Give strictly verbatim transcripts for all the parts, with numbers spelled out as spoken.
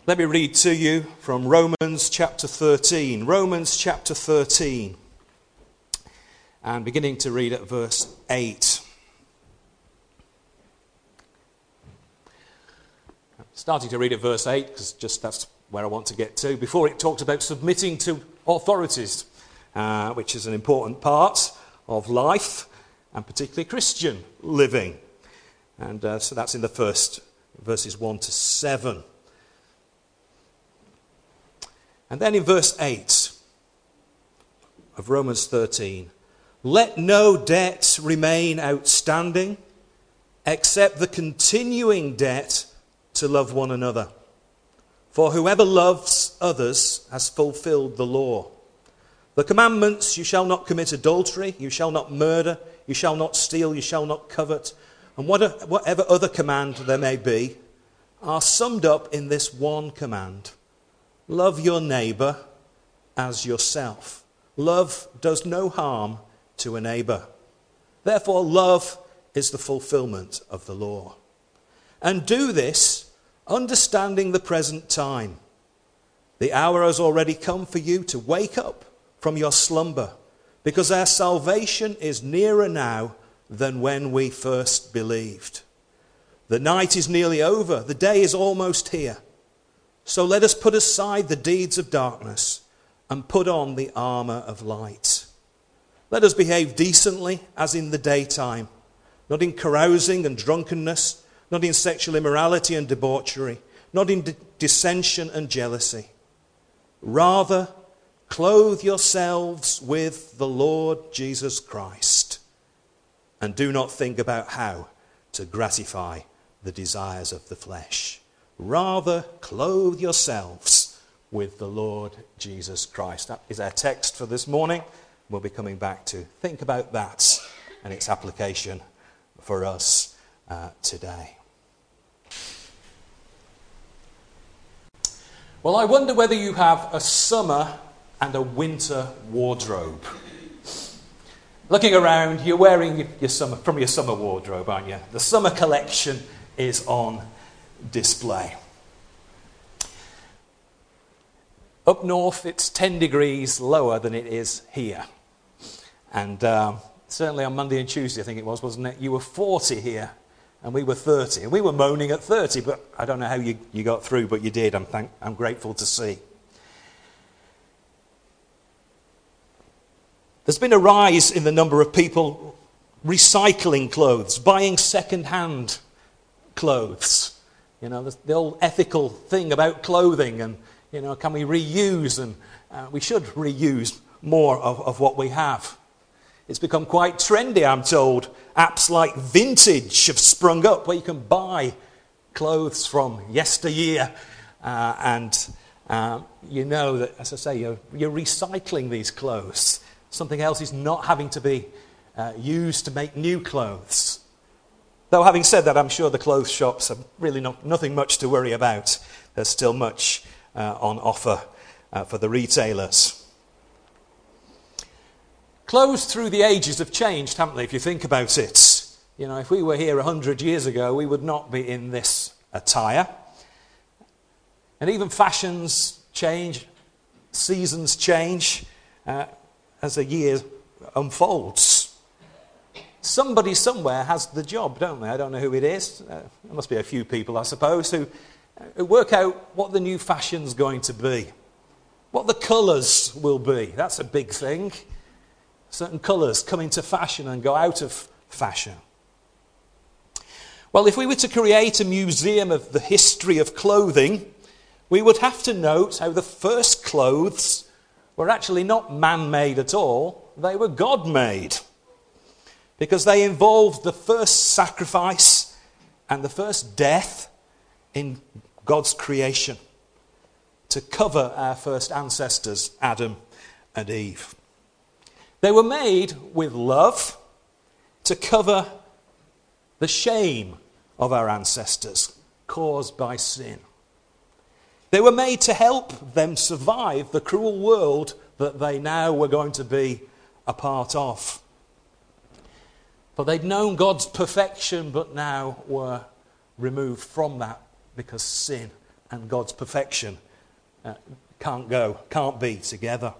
Let me read to you from Romans chapter thirteen. Romans chapter thirteen. And beginning to read at verse eight. Starting to read at verse eight, because just that's where I want to get to. Before it talked about submitting to authorities, uh, which is an important part of life, and particularly Christian living. And uh, so that's in the first verses one to seven. And then in verse eight of Romans thirteen, let no debt remain outstanding except the continuing debt to love one another. For whoever loves others has fulfilled the law. The commandments, you shall not commit adultery, you shall not murder, you shall not steal, you shall not covet, and whatever other command there may be, are summed up in this one command. Love your neighbour as yourself. Love does no harm to a neighbour. Therefore, love is the fulfilment of the law. And do this, understanding the present time. The hour has already come for you to wake up from your slumber, because our salvation is nearer now than when we first believed. The night is nearly over, the day is almost here. So let us put aside the deeds of darkness and put on the armour of light. Let us behave decently as in the daytime, not in carousing and drunkenness, not in sexual immorality and debauchery, not in d- dissension and jealousy. Rather, clothe yourselves with the Lord Jesus Christ, and do not think about how to gratify the desires of the flesh. Rather, clothe yourselves with the Lord Jesus Christ. That is our text for this morning. We'll be coming back to think about that and its application for us uh, today. Well, I wonder whether you have a summer and a winter wardrobe. Looking around, you're wearing your summer from your summer wardrobe, aren't you? The summer collection is on display. Up north, it's ten degrees lower than it is here. And um, certainly on Monday and Tuesday, I think it was, wasn't it? You were forty here, and we were thirty. And we were moaning at thirty, but I don't know how you, you got through, but you did. I'm, thank, I'm grateful to see. There's been a rise in the number of people recycling clothes, buying second-hand clothes. You know, the, the old ethical thing about clothing, and, you know, can we reuse? And uh, we should reuse more of, of what we have. It's become quite trendy, I'm told. Apps like Vintage have sprung up where you can buy clothes from yesteryear. Uh, and uh, you know that, as I say, you're, you're recycling these clothes. Something else is not having to be uh, used to make new clothes. Though having said that, I'm sure the clothes shops have really not, nothing much to worry about. There's still much uh, on offer uh, for the retailers. Clothes through the ages have changed, haven't they, if you think about it? You know, if we were here a hundred years ago, we would not be in this attire. And even fashions change, seasons change uh, as a year unfolds. Somebody somewhere has the job, don't they? I don't know who it is. Uh, there must be a few people, I suppose, who, who work out what the new fashion's going to be, what the colours will be. That's a big thing. Certain colours come into fashion and go out of fashion. Well, if we were to create a museum of the history of clothing, we would have to note how the first clothes were actually not man-made at all. They were God-made. Because they involved the first sacrifice and the first death in God's creation to cover our first ancestors, Adam and Eve. They were made with love to cover the shame of our ancestors caused by sin. They were made to help them survive the cruel world that they now were going to be a part of. For they'd known God's perfection, but now were removed from that because sin and God's perfection uh, can't go, can't be together.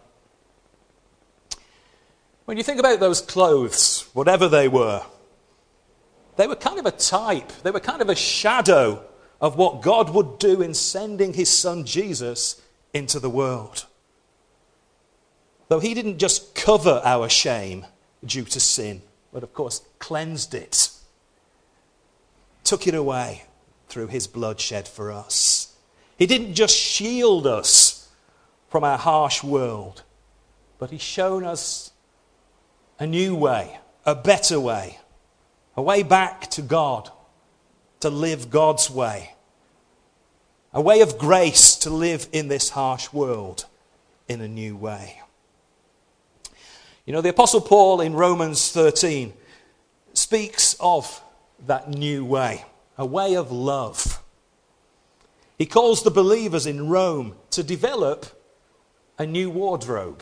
When you think about those clothes, whatever they were, they were kind of a type, they were kind of a shadow of what God would do in sending his son Jesus into the world. Though he didn't just cover our shame due to sin, but of course cleansed it, took it away through his blood shed for us. He didn't just shield us from our harsh world, but he's shown us a new way, a better way, a way back to God, to live God's way, a way of grace to live in this harsh world in a new way. You know, the Apostle Paul in Romans thirteen speaks of that new way, a way of love. He calls the believers in Rome to develop a new wardrobe,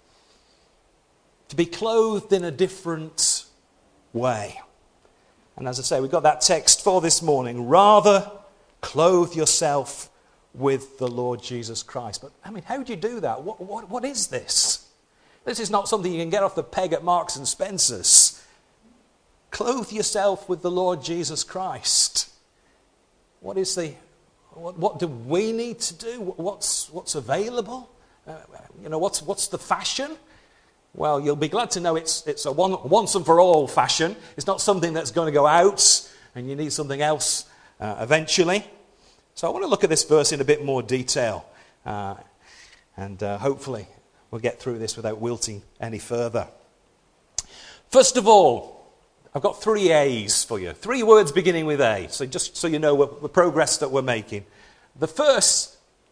to be clothed in a different way. And as I say, we've got that text for this morning. Rather, clothe yourself with the Lord Jesus Christ. But, I mean, how do you do that? What, what, what is this? This is not something you can get off the peg at Marks and Spencer's. Clothe yourself with the Lord Jesus Christ. What is the, what, what do we need to do? What's, what's available? Uh, you know, what's, what's the fashion? Well, you'll be glad to know it's, it's a one, once and for all fashion. It's not something that's going to go out and you need something else uh, eventually. So I want to look at this verse in a bit more detail. Uh, and uh, hopefully we'll get through this without wilting any further. First of all, I've got three A's for you. Three words beginning with A. So just so you know what, the progress that we're making. The first,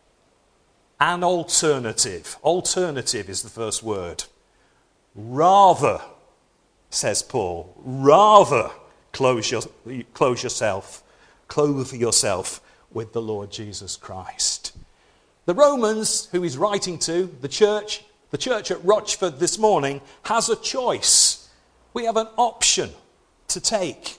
an alternative. Alternative is the first word. Rather, says Paul, rather clothe, your, clothe yourself, clothe yourself with the Lord Jesus Christ. The Romans, who he's writing to, the church, the church at Rochford this morning, has a choice. We have an option to take.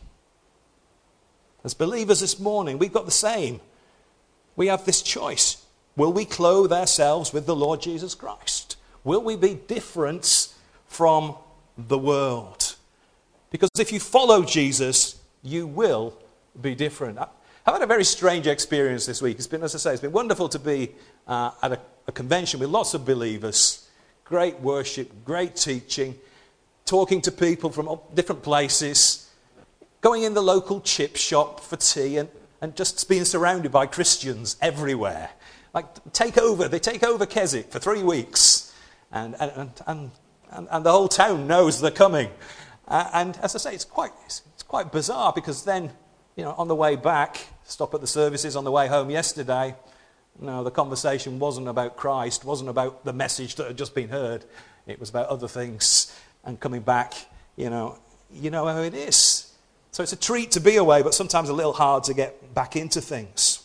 As believers this morning, we've got the same. We have this choice. Will we clothe ourselves with the Lord Jesus Christ? Will we be different from the world? Because if you follow Jesus, you will be different. I've had a very strange experience this week. It's been, as I say, it's been wonderful to be uh, at a, a convention with lots of believers. Great worship, great teaching, talking to people from different places, going in the local chip shop for tea and, and just being surrounded by Christians everywhere. Like, take over, they take over Keswick for three weeks. And, and, and, and And, and the whole town knows they're coming. Uh, and as I say, it's quite it's, it's quite bizarre because then, you know, on the way back, stop at the services on the way home yesterday, no, the conversation wasn't about Christ, wasn't about the message that had just been heard. It was about other things. And coming back, you know, you know how it is. So it's a treat to be away, but sometimes a little hard to get back into things.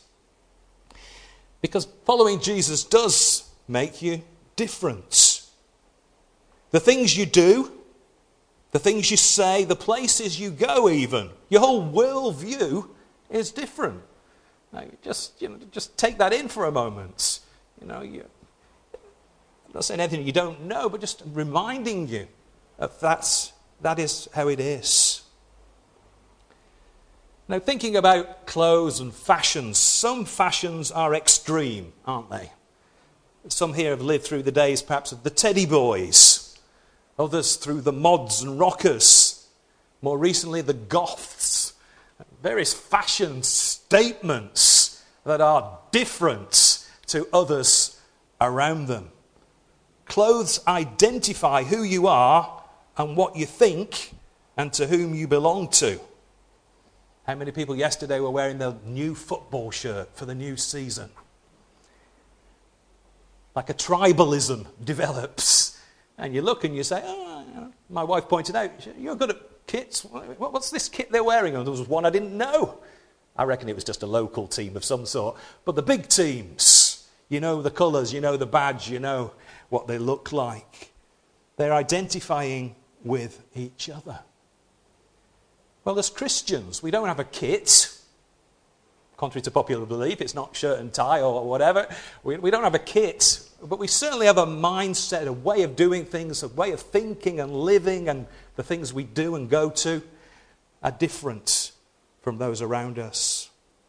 Because following Jesus does make you different. The things you do, the things you say, the places you go even, your whole worldview is different. Now, just, you know, just take that in for a moment. You know, you, I'm not saying anything you don't know, but just reminding you that that's, that is how it is. Now, thinking about clothes and fashions, some fashions are extreme, aren't they? Some here have lived through the days perhaps of the teddy boys. Others through the mods and rockers. More recently, the goths. Various fashion statements that are different to others around them. Clothes identify who you are and what you think and to whom you belong to. How many people yesterday were wearing their new football shirt for the new season? Like a tribalism develops. And you look and you say, oh, my wife pointed out, you're good at kits. What's this kit they're wearing? And there was one I didn't know. I reckon it was just a local team of some sort. But the big teams, you know the colours, you know the badge, you know what they look like. They're identifying with each other. Well, as Christians, we don't have a kit. Of contrary to popular belief. It's not shirt and tie or whatever. We, we don't have a kit, but we certainly have a mindset, a way of doing things, a way of thinking and living, and the things we do and go to are different from those around us.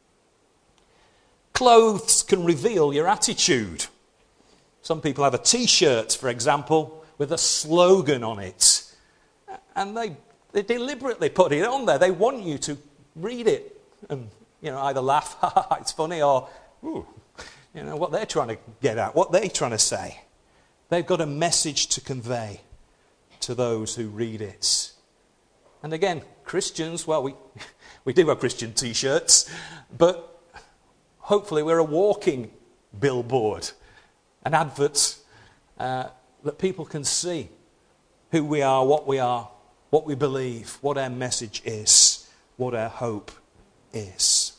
Clothes can reveal your attitude. Some people have a t-shirt, for example, with a slogan on it. And they, they deliberately put it on there. They want you to read it and, you know, either laugh, ha ha, it's funny, or, ooh, you know, what they're trying to get at, what they're trying to say. They've got a message to convey to those who read it. And again, Christians, well, we, we do have Christian t-shirts, but hopefully we're a walking billboard, an advert uh, that people can see who we are, what we are, what we believe, what our message is, what our hope is.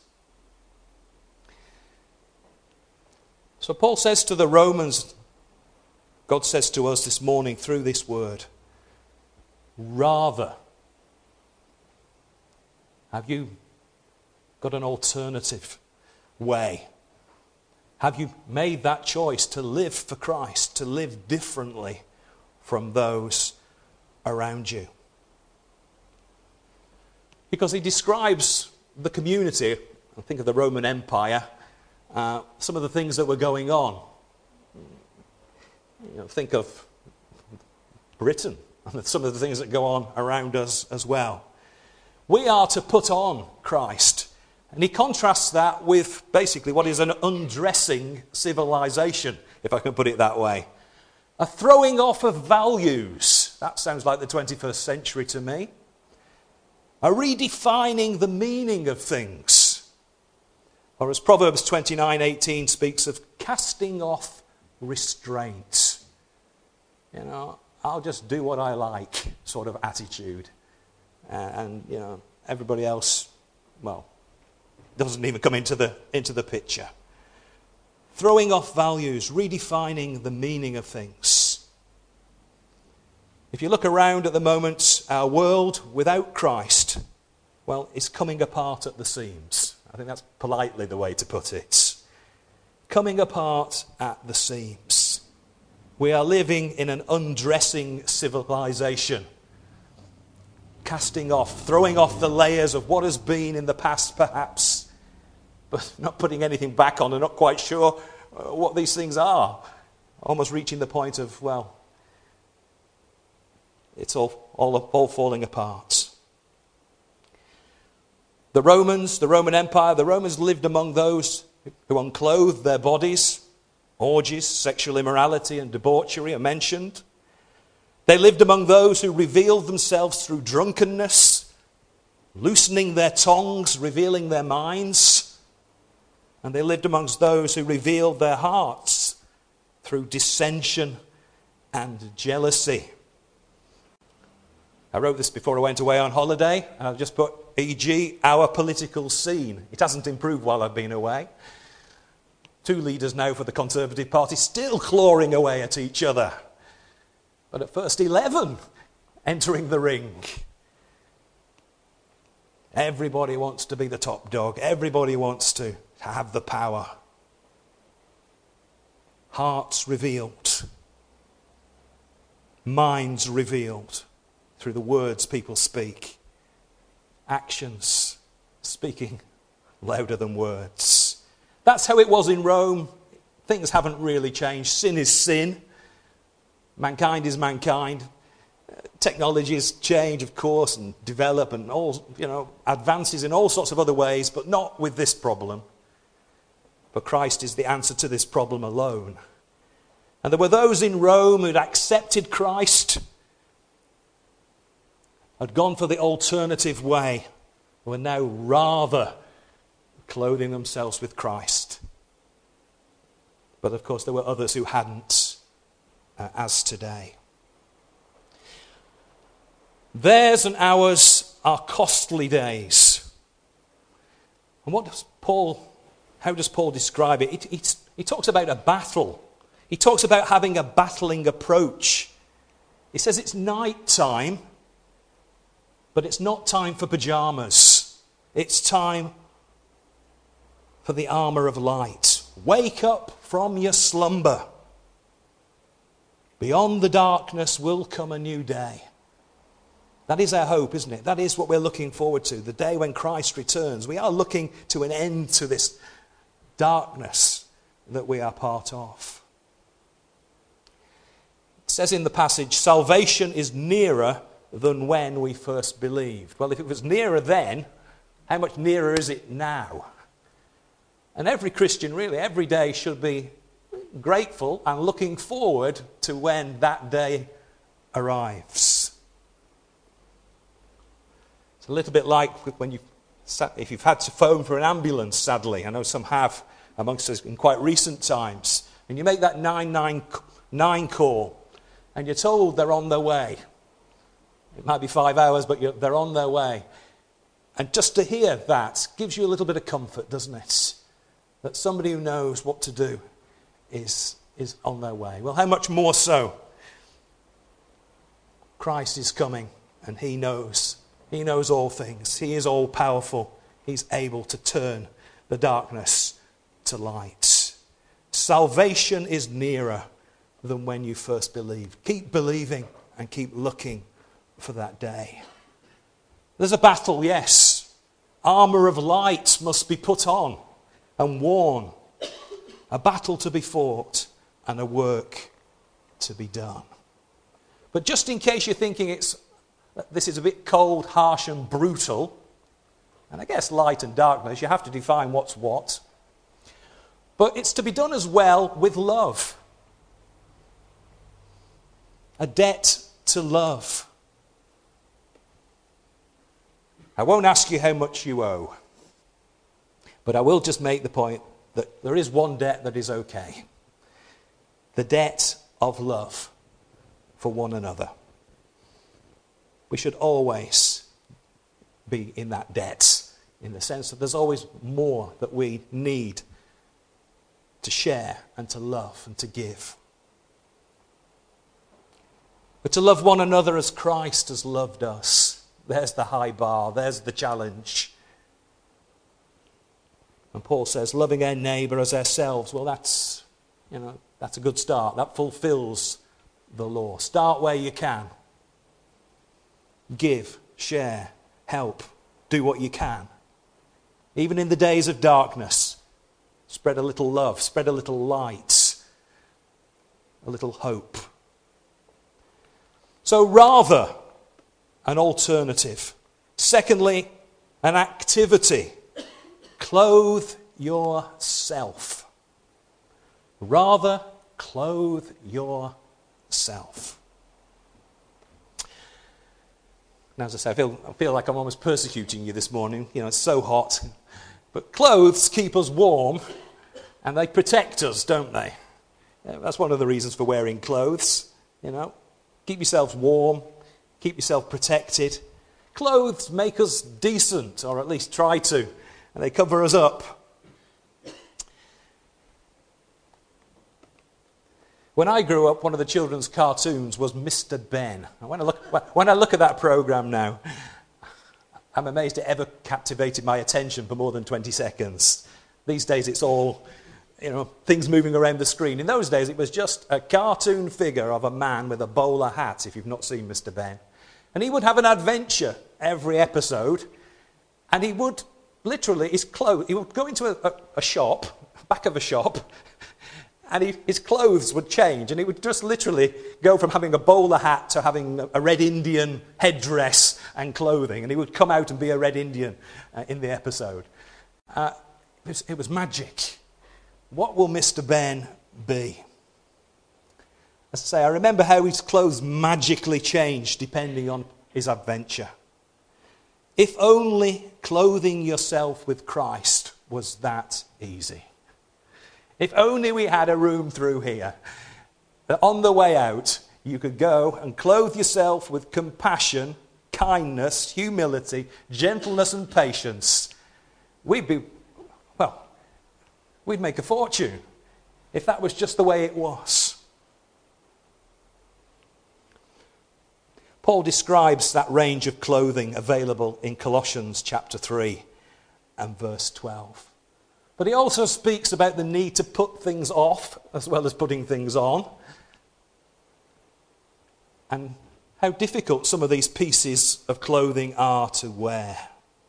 So Paul says to the Romans, God says to us this morning through this word, rather. Have you got an alternative way? Have you made that choice to live for Christ, to live differently from those around you? Because he describes the community, I think of the Roman Empire, uh, some of the things that were going on. You know, think of Britain and some of the things that go on around us as well. We are to put on Christ. And he contrasts that with basically what is an undressing civilization, if I can put it that way. A throwing off of values. That sounds like the twenty-first century to me. A redefining the meaning of things. Or as Proverbs twenty-nine eighteen speaks of, casting off restraint. You know, I'll just do what I like sort of attitude. Uh, and, you know, everybody else, well, doesn't even come into the into the picture. Throwing off values, redefining the meaning of things. If you look around at the moment, our world without Christ, well, is coming apart at the seams. I think that's politely the way to put it. Coming apart at the seams. We are living in an undressing civilization. Casting off, throwing off the layers of what has been in the past perhaps, but not putting anything back on and not quite sure what these things are. Almost reaching the point of, well, it's all, all, all falling apart. The Romans, the Roman Empire, the Romans lived among those who unclothed their bodies. Orgies, sexual immorality and debauchery are mentioned. They lived among those who revealed themselves through drunkenness, loosening their tongues, revealing their minds. And they lived amongst those who revealed their hearts through dissension and jealousy. I wrote this before I went away on holiday, and I've just put, for example, our political scene. It hasn't improved while I've been away. Two leaders now for the Conservative Party still clawing away at each other. But at first eleven entering the ring. Everybody wants to be the top dog. Everybody wants to have the power. Hearts revealed. Minds revealed through the words people speak. Actions speaking louder than words. That's how it was in Rome. Things haven't really changed. Sin is sin. Mankind is mankind. Technologies change, of course, and develop, and all, you know, advances in all sorts of other ways, but not with this problem. But Christ is the answer to this problem alone. And there were those in Rome who'd accepted Christ, had gone for the alternative way, who were now rather clothing themselves with Christ. But of course, there were others who hadn't. Uh, as today. Theirs and ours are costly days. And what does Paul, how does Paul describe it? It, it? He talks about a battle. He talks about having a battling approach. He says it's night time, but it's not time for pajamas. It's time for the armour of light. Wake up from your slumber. Beyond the darkness will come a new day. That is our hope, isn't it? That is what we're looking forward to, the day when Christ returns. We are looking to an end to this darkness that we are part of. It says in the passage, salvation is nearer than when we first believed. Well, if it was nearer then, how much nearer is it now? And every Christian, really, every day should be grateful and looking forward to when that day arrives. It's a little bit like when you, if you've had to phone for an ambulance, sadly. I know some have amongst us in quite recent times. And you make that nine nine nine call, and you're told they're on their way. It might be five hours, but you're, they're on their way. And just to hear that gives you a little bit of comfort, doesn't it? That somebody who knows what to do is, is on their way. Well, how much more so? Christ is coming, and he knows. He knows all things. He is all powerful. He's able to turn the darkness to light. Salvation is nearer than when you first believed. Keep believing and keep looking for that day. There's a battle, yes. Armour of light must be put on and worn. A battle to be fought and a work to be done. But just in case you're thinking it's this is a bit cold, harsh and brutal, and I guess light and darkness, you have to define what's what. But it's to be done as well with love. A debt to love. I won't ask you how much you owe, but I will just make the point that there is one debt that is okay. The debt of love for one another. We should always be in that debt, in the sense that there's always more that we need to share and to love and to give. But to love one another as Christ has loved us. There's the high bar, there's the challenge. And Paul says, loving our neighbour as ourselves. Well, that's, you know, that's a good start. That fulfills the law. Start where you can. Give, share, help, do what you can. Even in the days of darkness, spread a little love, spread a little light, a little hope. So rather, an alternative. Secondly, an activity. Clothe yourself. Rather, clothe yourself. Now, as I say, I feel, I feel like I'm almost persecuting you this morning. You know, it's so hot. But clothes keep us warm, and they protect us, don't they? Yeah, that's one of the reasons for wearing clothes. You know, keep yourselves warm, keep yourself protected. Clothes make us decent, or at least try to, and they cover us up. When I grew up, one of the children's cartoons was Mister Ben. And when I look, when I look at that program now, I'm amazed it ever captivated my attention for more than twenty seconds. These days it's all, you know, things moving around the screen. In those days it was just a cartoon figure of a man with a bowler hat, if you've not seen Mister Ben. And he would have an adventure every episode, and he would literally, his clothes, he would go into a, a, a shop, back of a shop, and he, his clothes would change, and he would just literally go from having a bowler hat to having a Red Indian headdress and clothing, and he would come out and be a Red Indian uh, in the episode. Uh, it, was, it was magic. What will Mister Ben be? As I say, I remember how his clothes magically changed depending on his adventure. If only clothing yourself with Christ was that easy. If only we had a room through here that on the way out you could go and clothe yourself with compassion, kindness, humility, gentleness and patience. We'd be, well, we'd make a fortune if that was just the way it was. Paul describes that range of clothing available in Colossians chapter three and verse twelve. But he also speaks about the need to put things off as well as putting things on. And how difficult some of these pieces of clothing are to wear.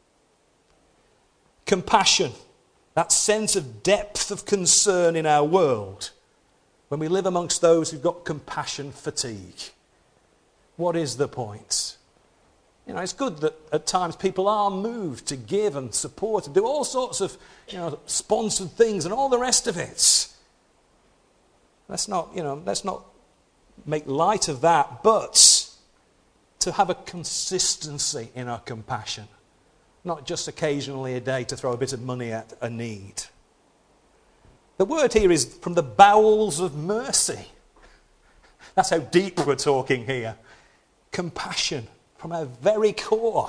Compassion, that sense of depth of concern in our world. When we live amongst those who've got compassion fatigue, what is the point? You know, it's good that at times people are moved to give and support and do all sorts of, you know, sponsored things and all the rest of it. Let's not, you know, let's not make light of that, but to have a consistency in our compassion, not just occasionally a day to throw a bit of money at a need. The word here is from the bowels of mercy. That's how deep we're talking here. Compassion from our very core.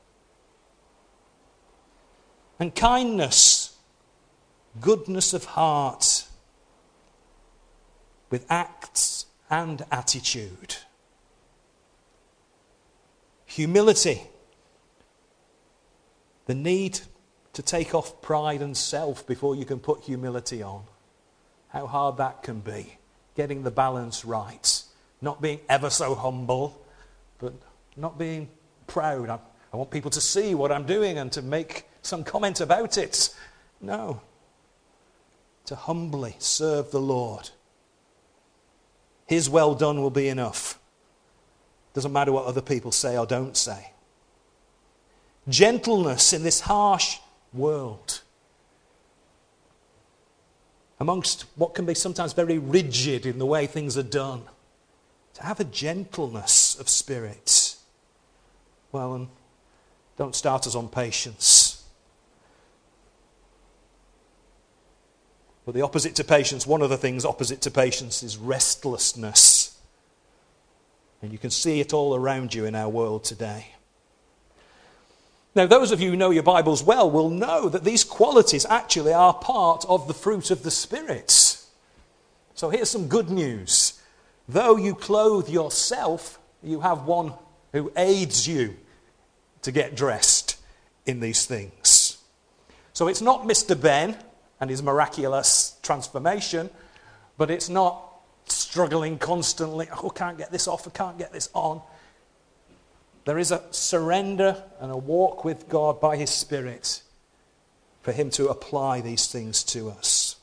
And kindness, goodness of heart, with acts and attitude. Humility, the need to take off pride and self before you can put humility on. How hard that can be. Getting the balance right. Not being ever so humble, but not being proud. I, I want people to see what I'm doing and to make some comment about it. No. To humbly serve the Lord. His well done will be enough. Doesn't matter what other people say or don't say. Gentleness in this harsh world. Amongst what can be sometimes very rigid in the way things are done. To have a gentleness of spirit. Well, and don't start us on patience. But the opposite to patience, one of the things opposite to patience is restlessness. And you can see it all around you in our world today. Now, those of you who know your Bibles well will know that these qualities actually are part of the fruit of the Spirit. So here's some good news. Though you clothe yourself, you have one who aids you to get dressed in these things. So it's not Mister Ben and his miraculous transformation, but it's not struggling constantly, oh, I can't get this off, I can't get this on. There is a surrender and a walk with God by his Spirit for him to apply these things to us.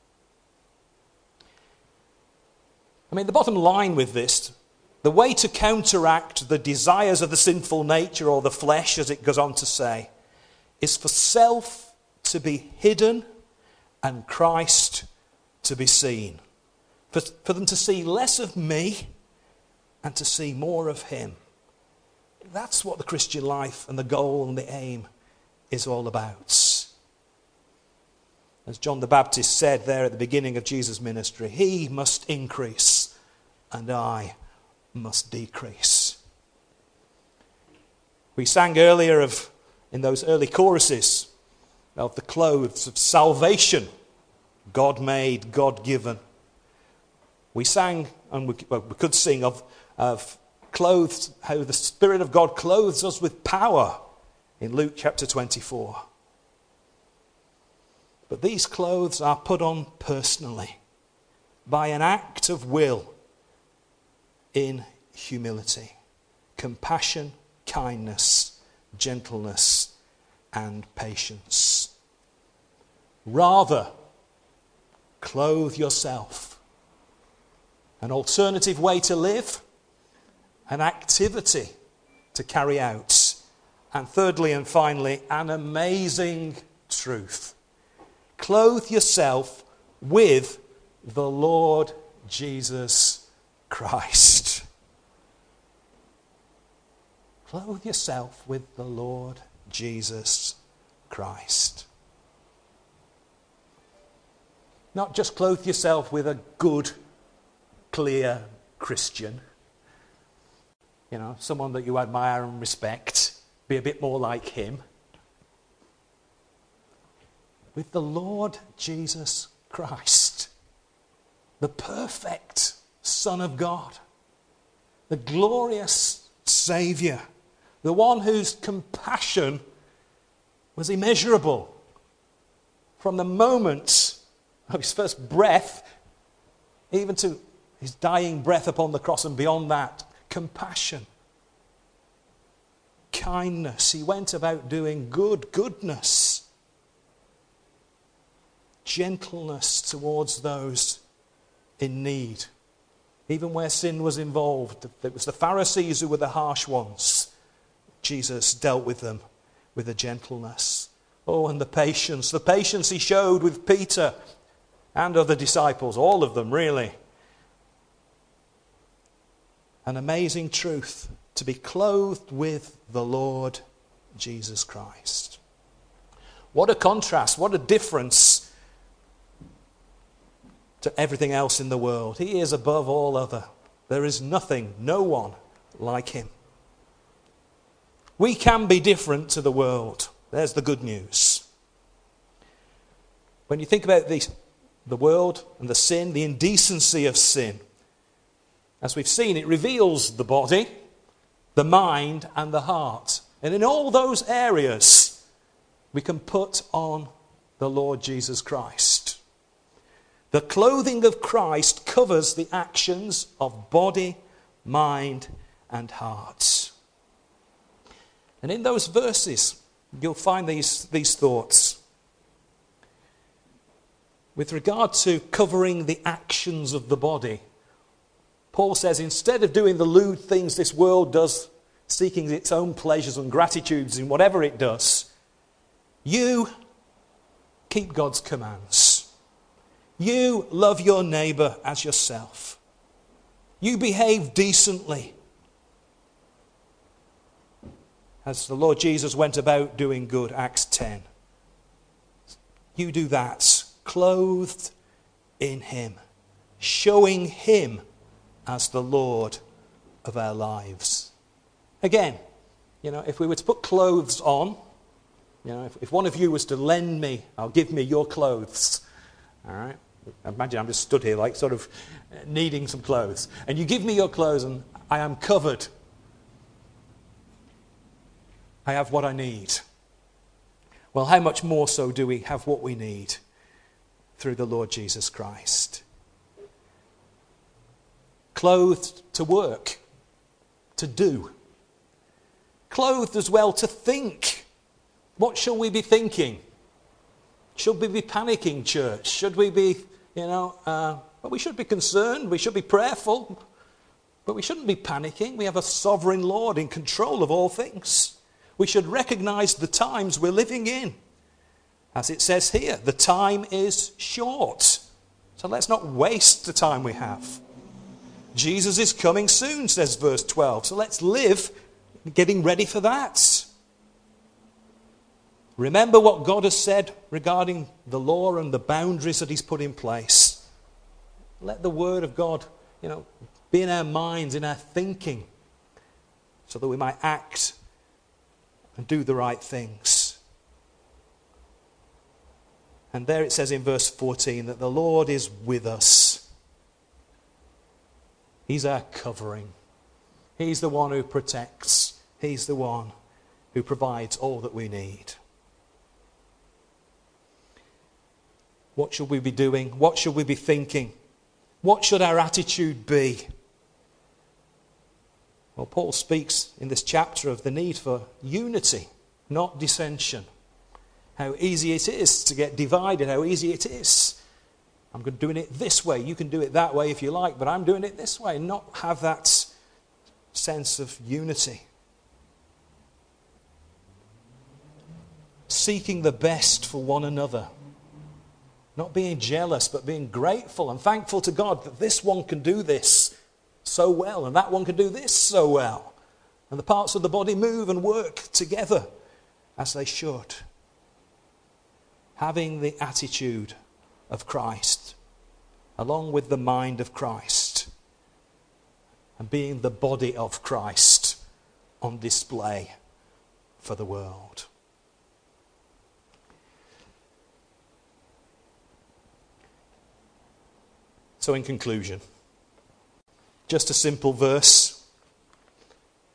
I mean, the bottom line with this, the way to counteract the desires of the sinful nature or the flesh, as it goes on to say, is for self to be hidden and Christ to be seen. For, for them to see less of me and to see more of him. That's what the Christian life and the goal and the aim is all about. As John the Baptist said there at the beginning of Jesus' ministry, he must increase and I must decrease. We sang earlier of, in those early choruses, of the clothes of salvation, God made, God given. We sang, and we, well, we could sing of, of clothes, how the Spirit of God clothes us with power in Luke chapter twenty-four. But these clothes are put on personally by an act of will in humility, compassion, kindness, gentleness, and patience. Rather, clothe yourself. An alternative way to live, an activity to carry out, and thirdly and finally, an amazing truth. Clothe yourself with the Lord Jesus Christ. Clothe yourself with the Lord Jesus Christ. Not just clothe yourself with a good, clear Christian. You know, someone that you admire and respect. Be a bit more like him. With the Lord Jesus Christ, the perfect Son of God, the glorious Saviour, the one whose compassion was immeasurable from the moment of his first breath, even to his dying breath upon the cross and beyond that, compassion, kindness. He went about doing good, goodness, gentleness towards those in need. Even where sin was involved, it was the Pharisees who were the harsh ones. Jesus dealt with them with a gentleness. Oh, and the patience, the patience he showed with Peter and other disciples, all of them really. An amazing truth, to be clothed with the Lord Jesus Christ. What a contrast, what a difference to everything else in the world. He is above all other. There is nothing, no one like him. We can be different to the world. There's the good news. When you think about the, the world and the sin, the indecency of sin, as we've seen, it reveals the body, the mind, and the heart. And in all those areas, we can put on the Lord Jesus Christ. The clothing of Christ covers the actions of body, mind, and heart. And in those verses, you'll find these, these thoughts. With regard to covering the actions of the body, Paul says, instead of doing the lewd things this world does, seeking its own pleasures and gratitudes in whatever it does, you keep God's commands. You love your neighbour as yourself. You behave decently, as the Lord Jesus went about doing good, Acts ten. You do that, clothed in him, showing him as the Lord of our lives. Again, you know, if we were to put clothes on, you know, if, if one of you was to lend me or give me your clothes, all right, imagine I'm just stood here like sort of needing some clothes, and you give me your clothes and I am covered. I have what I need. Well, how much more so do we have what we need through the Lord Jesus Christ? Clothed to work, to do. Clothed as well to think. What shall we be thinking? Should we be panicking, church? Should we be, you know, uh, well, we should be concerned, we should be prayerful, but we shouldn't be panicking. We have a sovereign Lord in control of all things. We should recognize the times we're living in. As it says here, the time is short. So let's not waste the time we have. Jesus is coming soon, says verse twelve. So let's live getting ready for that. Remember what God has said regarding the law and the boundaries that he's put in place. Let the word of God, you know, be in our minds, in our thinking, so that we might act and do the right things. And there it says in verse fourteen that the Lord is with us. He's our covering. He's the one who protects. He's the one who provides all that we need. What should we be doing? What should we be thinking? What should our attitude be? Well, Paul speaks in this chapter of the need for unity, not dissension. How easy it is to get divided, how easy it is. I'm doing it this way, you can do it that way if you like, but I'm doing it this way, and not have that sense of unity. Seeking the best for one another. Not being jealous, but being grateful and thankful to God that this one can do this so well, and that one can do this so well. And the parts of the body move and work together as they should. Having the attitude of Christ, along with the mind of Christ, and being the body of Christ on display for the world. So in conclusion, just a simple verse.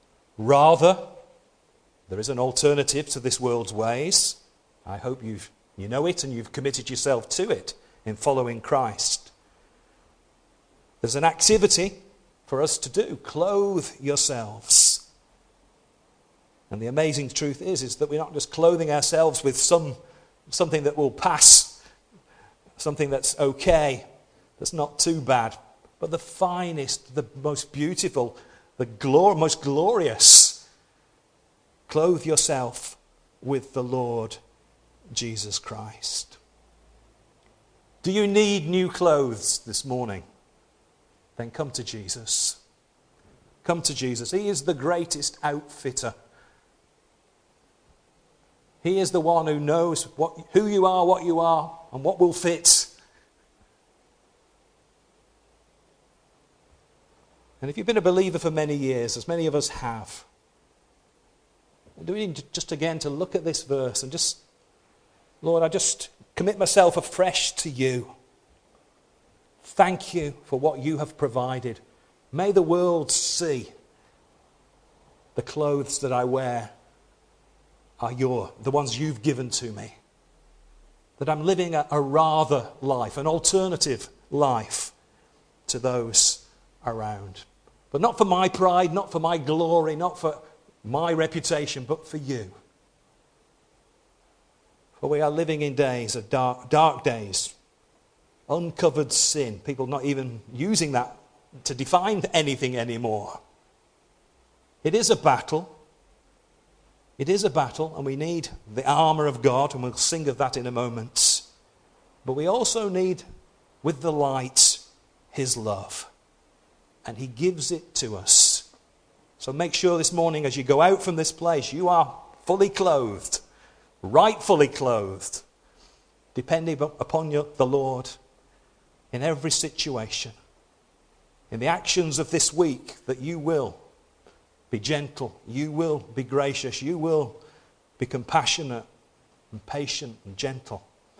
Rather, there is an alternative to this world's ways. I hope you've You know it and you've committed yourself to it in following Christ. There's an activity for us to do. Clothe yourselves. And the amazing truth is, is that we're not just clothing ourselves with some something that will pass, something that's okay, that's not too bad, but the finest, the most beautiful, the glor- most glorious. Clothe yourself with the Lord Jesus Christ. Do you need new clothes this morning? Then come to Jesus. Come to Jesus. He is the greatest outfitter. He is the one who knows what, who you are, what you are, and what will fit. And if you've been a believer for many years, as many of us have, do we need just again to look at this verse and just, Lord, I just commit myself afresh to you. Thank you for what you have provided. May the world see the clothes that I wear are your, the ones you've given to me. That I'm living a, a rather life, an alternative life to those around. But not for my pride, not for my glory, not for my reputation, but for you. For we are living in days of dark, dark days, uncovered sin, people not even using that to define anything anymore. It is a battle. It is a battle, and we need the armour of God, and we'll sing of that in a moment. But we also need, with the light, his love. And he gives it to us. So make sure this morning as you go out from this place, you are fully clothed, rightfully clothed, depending upon your, the Lord in every situation. In the actions of this week, that you will be gentle, you will be gracious, you will be compassionate and patient and gentle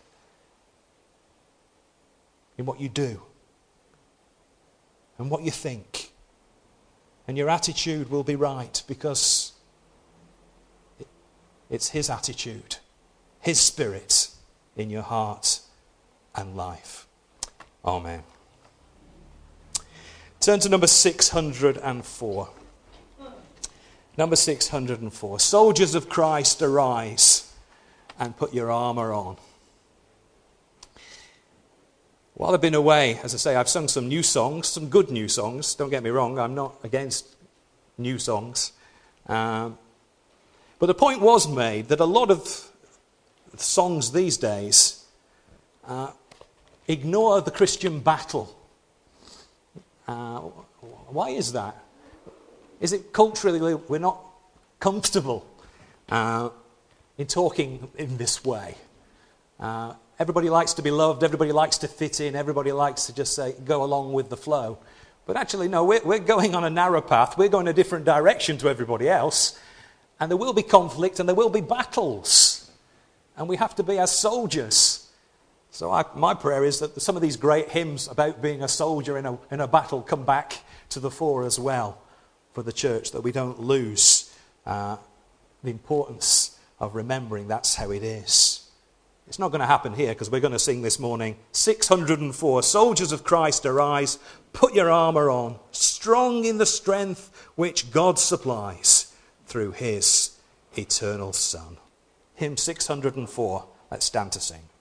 in what you do and what you think. And your attitude will be right because it's his attitude, his spirit in your heart and life. Amen. Turn to number six hundred four. Number six hundred four. Soldiers of Christ, arise and put your armour on. While I've been away, as I say, I've sung some new songs, some good new songs. Don't get me wrong, I'm not against new songs. Um, but the point was made that a lot of songs these days uh, ignore the Christian battle. Uh, why is that? Is it culturally we're not comfortable uh, in talking in this way? Uh, everybody likes to be loved, everybody likes to fit in, everybody likes to just say, go along with the flow. But actually, no, we're, we're going on a narrow path, we're going a different direction to everybody else, and there will be conflict and there will be battles. And we have to be as soldiers. So I, my prayer is that some of these great hymns about being a soldier in a, in a battle come back to the fore as well for the church, that we don't lose uh, the importance of remembering that's how it is. It's not going to happen here because we're going to sing this morning, six hundred four, Soldiers of Christ, arise, put your armour on, strong in the strength which God supplies through his eternal Son. Hymn six hundred four, let's stand to sing.